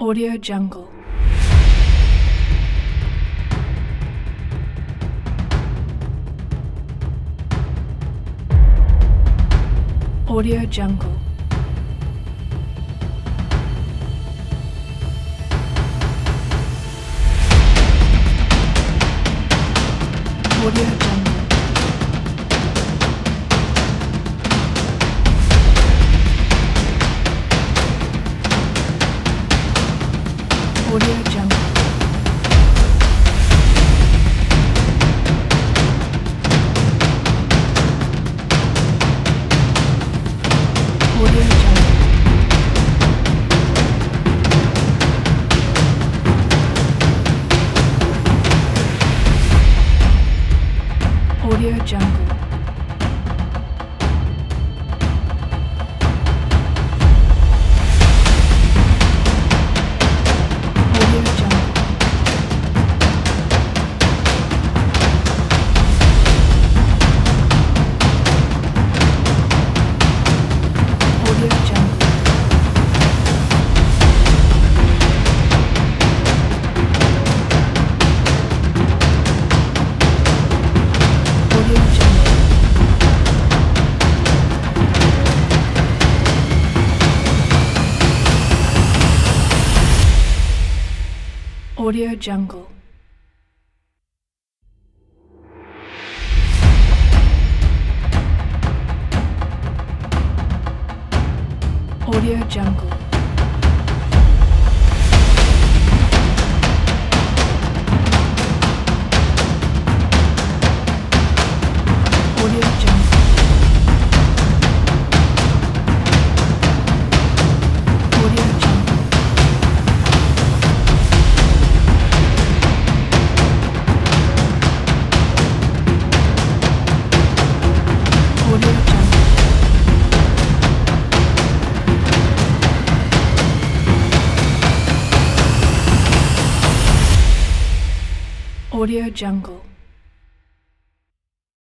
Audio Jungle. Audio Jungle. Audio Jungle. Audio Jungle. Audio Jungle. Audio Jungle. Audio Jungle. Audio Jungle. Audio Jungle. Audio Jungle. Audio Jungle. Audio Jungle.